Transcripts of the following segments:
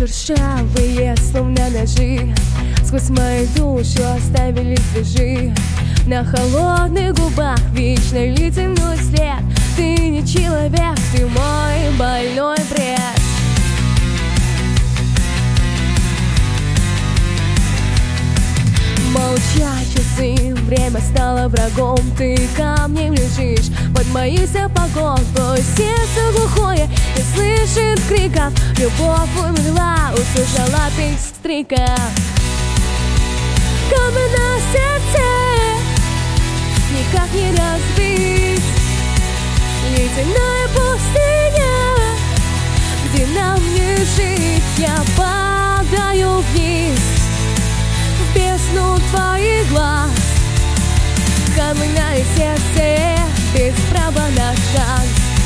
Шершавые, словно ножи, сквозь мою душу оставили свежи. На холодных губах вечно ледяной след. Ты не человек, ты мой больной бред. Молчат часы, время стало врагом. Ты камнем лежишь под моим сапогом. Твое сердце глухое не слышит криков. Любовь умерла, услышала ты стрика. Каменное сердце никак не разбить. Ледяная пустыня, где нам не жить. Я падаю вниз в бездну твоих глаз. Каменное сердце без права на шанс.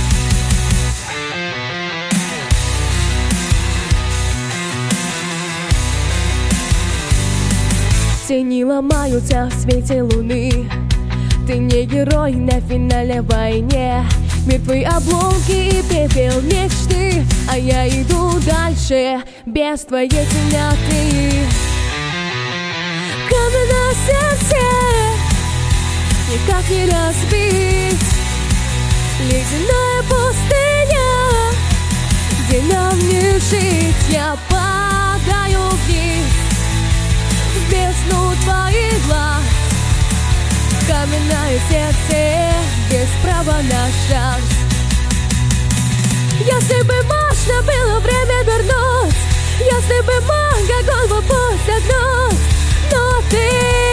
Тени ломаются в свете луны. Ты не герой на финальной войне. Мертвые обломки и пепел мечты, а я иду дальше без твоей темноты. Каменное сердце никак не разбить. Ледяная пустыня, где нам не жить. Я падаю вниз в бездну твоих глаз. Каменное сердце без права на шанс. Если бы можно было время вернуть, если бы мог огонь в путь загнуть, но ты